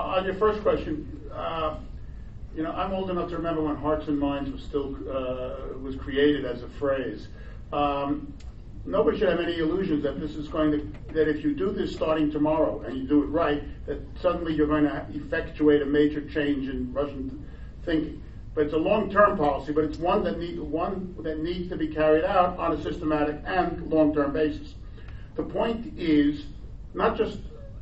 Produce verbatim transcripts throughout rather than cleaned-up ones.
on your first question, uh, you know, I'm old enough to remember when Hearts and Minds was still uh, was created as a phrase. Um, nobody should have any illusions that this is going to, that if you do this starting tomorrow and you do it right, that suddenly you're going to effectuate a major change in Russian thinking. But it's a long-term policy, but it's one that need, one that needs to be carried out on a systematic and long-term basis. The point is not just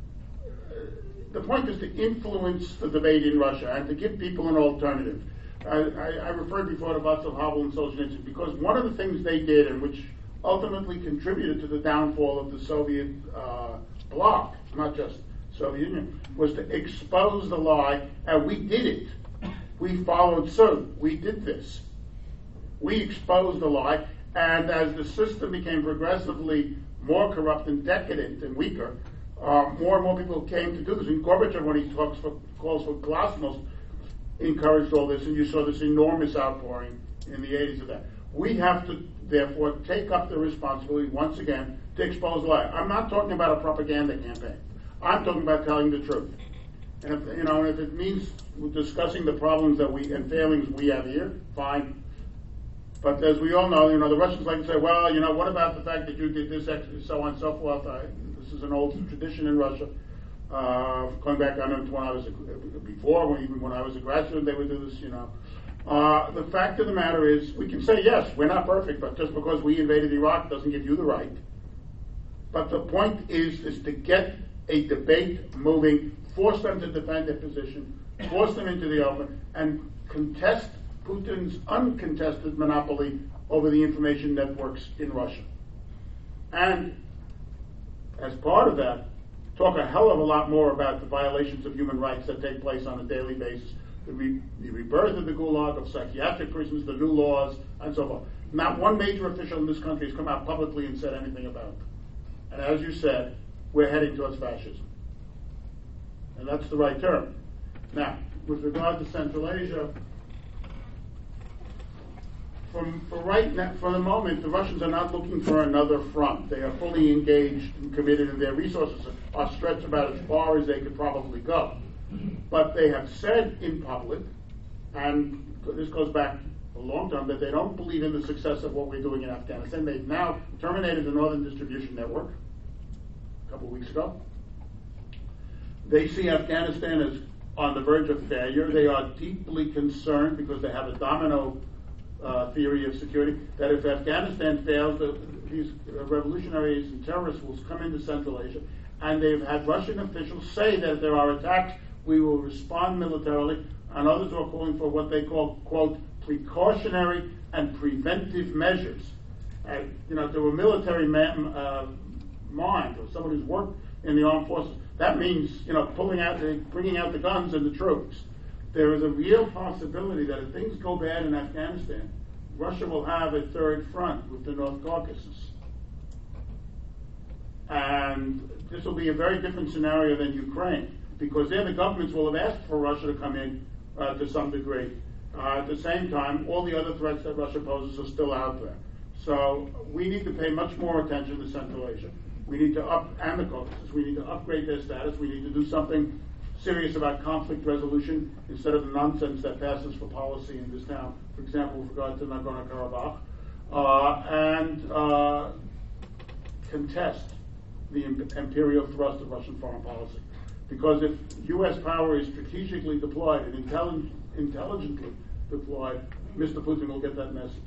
the point is to influence the debate in Russia and to give people an alternative. I, I, I referred before to Václav Havel and Solzhenitsyn because one of the things they did, and which ultimately contributed to the downfall of the Soviet uh, bloc, not just Soviet Union, was to expose the lie, and we did it. We followed suit. We did this. We exposed the lie, and as the system became progressively more corrupt and decadent and weaker, uh, more and more people came to do this. And Gorbachev, when he talks for, calls for glasnost, encouraged all this, and you saw this enormous outpouring in the eighties of that. We have to, therefore, take up the responsibility once again to expose the lie. I'm not talking about a propaganda campaign. I'm talking about telling the truth. And if, you know, if it means discussing the problems that we and failings we have here, fine. But as we all know, you know, the Russians like to say, well, you know, what about the fact that you did this, so on and so forth? I, this is an old tradition in Russia. Uh, going back, I remember when I was a, before, when, even when I was a graduate, they would do this. You know, uh, the fact of the matter is, we can say yes, we're not perfect, but just because we invaded Iraq doesn't give you the right. But the point is, is to get a debate moving, force them to defend their position, force them into the open, and contest Putin's uncontested monopoly over the information networks in Russia. And as part of that, talk a hell of a lot more about the violations of human rights that take place on a daily basis, the, re- the rebirth of the Gulag, of psychiatric prisons, the new laws, and so forth. Not one major official in this country has come out publicly and said anything about it. And as you said, we're heading towards fascism. And that's the right term. Now, with regard to Central Asia, from, for right now, for the moment, the Russians are not looking for another front. They are fully engaged and committed, and their resources are stretched about as far as they could probably go. But they have said in public, and this goes back a long time, that they don't believe in the success of what we're doing in Afghanistan. They've now terminated the Northern Distribution Network a couple of weeks ago. They see Afghanistan as on the verge of failure. They are deeply concerned because they have a domino uh, theory of security that if Afghanistan fails, the, these revolutionaries and terrorists will come into Central Asia. And they've had Russian officials say that if there are attacks, we will respond militarily. And others are calling for what they call, quote, precautionary and preventive measures. And, you know, to a military man, uh, mind, or someone who's worked in the armed forces, that means, you know, pulling out, the, bringing out the guns and the troops. There is a real possibility that if things go bad in Afghanistan, Russia will have a third front with the North Caucasus. And this will be a very different scenario than Ukraine, because there the governments will have asked for Russia to come in uh, to some degree. Uh, at the same time, all the other threats that Russia poses are still out there. So we need to pay much more attention to Central Asia. We need to up, and the Caucasus, we need to upgrade their status. We need to do something serious about conflict resolution instead of the nonsense that passes for policy in this town, for example, with regard to Nagorno-Karabakh, uh, and uh, contest the imperial thrust of Russian foreign policy. Because if U S power is strategically deployed and intelligent, intelligently deployed, Mister Putin will get that message.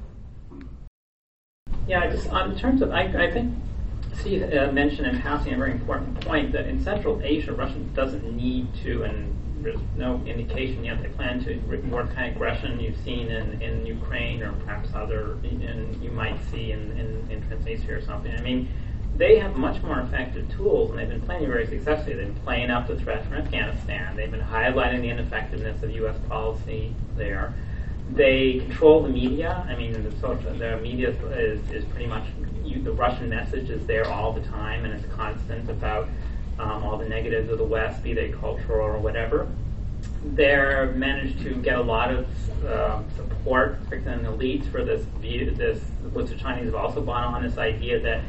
Yeah, just on terms of, I, I think Steve uh, mentioned in passing a very important point that in Central Asia, Russia doesn't need to, and there's no indication yet they plan to, more kind of aggression you've seen in, in Ukraine or perhaps other, and you might see in, in, in Transnistria or something. I mean, they have much more effective tools, and they've been playing very successfully. They've been playing up the threat from Afghanistan. They've been highlighting the ineffectiveness of U S policy there. They control the media. I mean, the social, the media is, is pretty much, you, the Russian message is there all the time, and it's constant about um, all the negatives of the West, be they cultural or whatever. They're managed to get a lot of uh, support, particularly in the elites, for this view, this, which the Chinese have also gone on, this idea that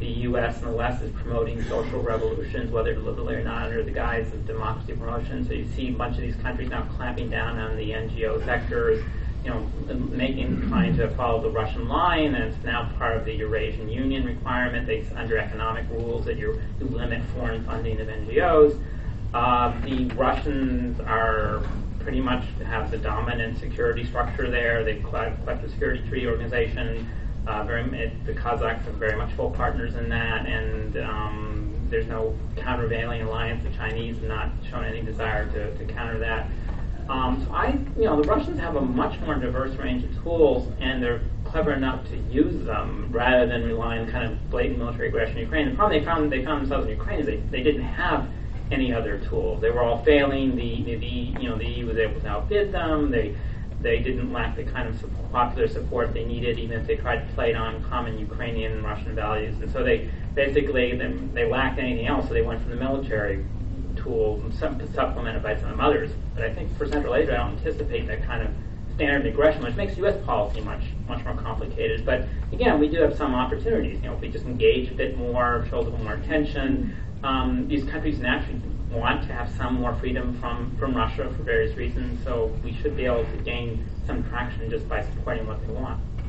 the U S and the West is promoting social revolutions, whether deliberately or not, under the guise of democracy promotion. So you see a bunch of these countries now clamping down on the N G O sectors, you know, making, trying to follow the Russian line, and it's now part of the Eurasian Union requirement. They, under economic rules, that you limit foreign funding of N G Os. Uh, the Russians are pretty much have the dominant security structure there. They collect the Security Treaty Organization. Uh, very, it, the Kazakhs are very much full partners in that, and um, there's no countervailing alliance. The Chinese have not shown any desire to, to counter that. Um, so I, you know, the Russians have a much more diverse range of tools, and they're clever enough to use them rather than rely on kind of blatant military aggression in Ukraine. The problem they found they found themselves in Ukraine is they, they didn't have any other tools. They were all failing. The, the, the you know the E U was able to outbid them. They they didn't lack the kind of support, popular support they needed, even if they tried to play it on common Ukrainian and Russian values. And so they basically they, they lacked anything else. So they went from the military tool, supplemented by some others. But I think for Central Asia, I don't anticipate that kind of standard aggression, which makes U S policy much much more complicated. But again, we do have some opportunities. You know, if we just engage a bit more, show a little more attention, um, these countries naturally want to have some more freedom from, from Russia for various reasons. So we should be able to gain some traction just by supporting what they want.